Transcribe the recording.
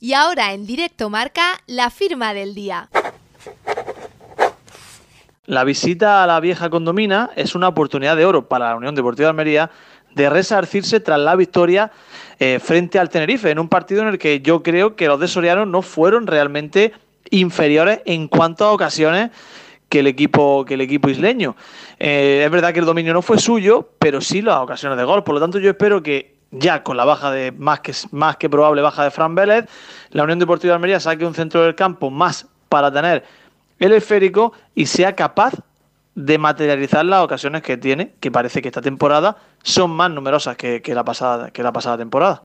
Y ahora en Directo Marca, la firma del día. La visita a la vieja condomina es una oportunidad de oro para la Unión Deportiva de Almería de resarcirse tras la victoria frente al Tenerife, en un partido en el que yo creo que los de Soriano no fueron realmente inferiores en cuanto a ocasiones que el equipo isleño. Es verdad que el dominio no fue suyo, pero sí las ocasiones de gol. Por lo tanto, yo espero que ya con la baja de más que probable baja de Fran Vélez, la Unión Deportiva de Almería saque un centro del campo más para tener el esférico y sea capaz de materializar las ocasiones que tiene, que parece que esta temporada son más numerosas que la pasada temporada.